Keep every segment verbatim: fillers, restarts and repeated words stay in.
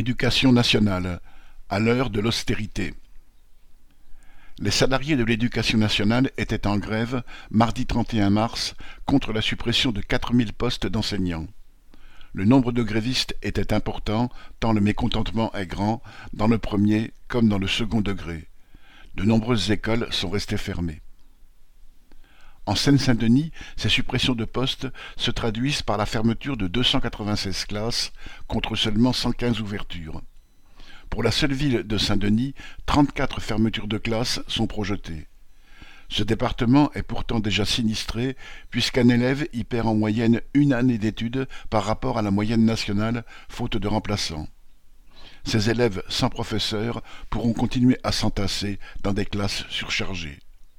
Éducation nationale, à l'heure de l'austérité. Les salariés de l'éducation nationale étaient en grève mardi trente et un mars contre la suppression de quatre mille postes d'enseignants. Le nombre de grévistes était important tant le mécontentement est grand dans le premier comme dans le second degré. De nombreuses écoles sont restées fermées. En Seine-Saint-Denis, ces suppressions de postes se traduisent par la fermeture de deux cent quatre-vingt-seize classes contre seulement cent quinze ouvertures. Pour la seule ville de Saint-Denis, trente-quatre fermetures de classes sont projetées. Ce département est pourtant déjà sinistré puisqu'un élève y perd en moyenne une année d'études par rapport à la moyenne nationale, faute de remplaçants. Ces élèves sans professeur pourront continuer à s'entasser dans des classes surchargées.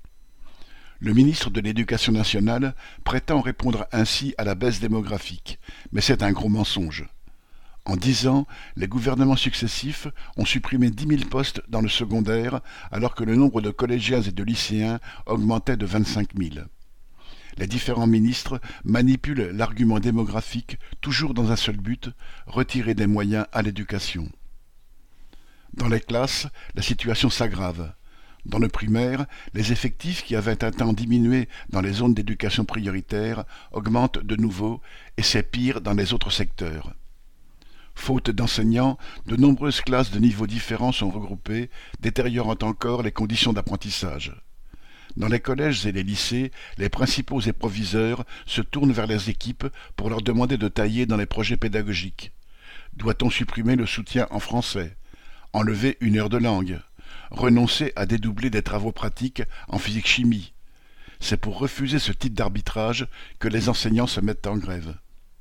Le ministre de l'Éducation nationale prétend répondre ainsi à la baisse démographique, mais c'est un gros mensonge. En dix ans, les gouvernements successifs ont supprimé dix mille postes dans le secondaire, alors que le nombre de collégiens et de lycéens augmentait de vingt-cinq mille. Les différents ministres manipulent l'argument démographique toujours dans un seul but, retirer des moyens à l'éducation. Dans les classes, la situation s'aggrave. Dans le primaire, les effectifs qui avaient un temps diminué dans les zones d'éducation prioritaire augmentent de nouveau et c'est pire dans les autres secteurs. Faute d'enseignants, de nombreuses classes de niveaux différents sont regroupées, détériorant encore les conditions d'apprentissage. Dans les collèges et les lycées, les principaux et proviseurs se tournent vers les équipes pour leur demander de tailler dans les projets pédagogiques. Doit-on supprimer le soutien en français? Enlever une heure de langue? Renoncer à dédoubler des travaux pratiques en physique-chimie. C'est pour refuser ce type d'arbitrage que les enseignants se mettent en grève.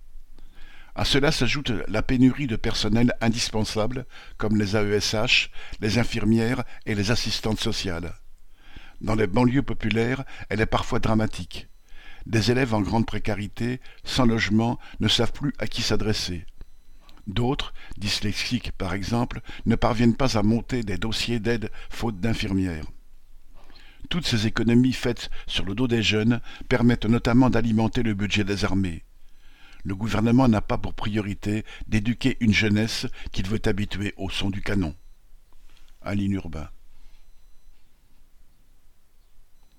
À cela s'ajoute la pénurie de personnel indispensable, comme les A E S H, les infirmières et les assistantes sociales. Dans les banlieues populaires, elle est parfois dramatique. Des élèves en grande précarité, sans logement, ne savent plus à qui s'adresser. D'autres, dyslexiques par exemple, ne parviennent pas à monter des dossiers d'aide faute d'infirmières. Toutes ces économies faites sur le dos des jeunes permettent notamment d'alimenter le budget des armées. Le gouvernement n'a pas pour priorité d'éduquer une jeunesse qu'il veut habituer au son du canon. Aline Urbain.